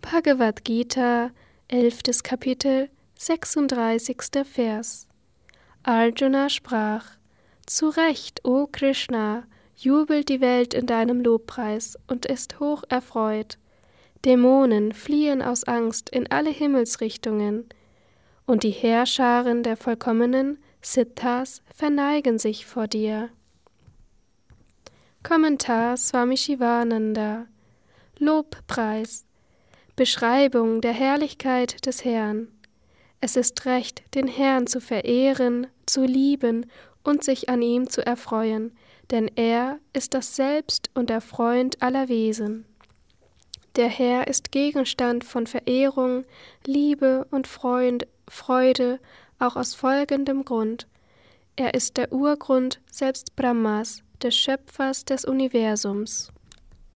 Bhagavad Gita, 11. Kapitel, 36. Vers. Arjuna sprach: Zu Recht, o Krishna, jubelt die Welt in deinem Lobpreis und ist hoch erfreut. Dämonen fliehen aus Angst in alle Himmelsrichtungen, und die Heerscharen der vollkommenen Siddhas verneigen sich vor dir. Kommentar Swami Shivananda. Lobpreis. Beschreibung der Herrlichkeit des Herrn. Es ist recht, den Herrn zu verehren, zu lieben und sich an ihm zu erfreuen, denn er ist das Selbst und der Freund aller Wesen. Der Herr ist Gegenstand von Verehrung, Liebe und Freude, auch aus folgendem Grund. Er ist der Urgrund selbst Brahmas, des Schöpfers des Universums.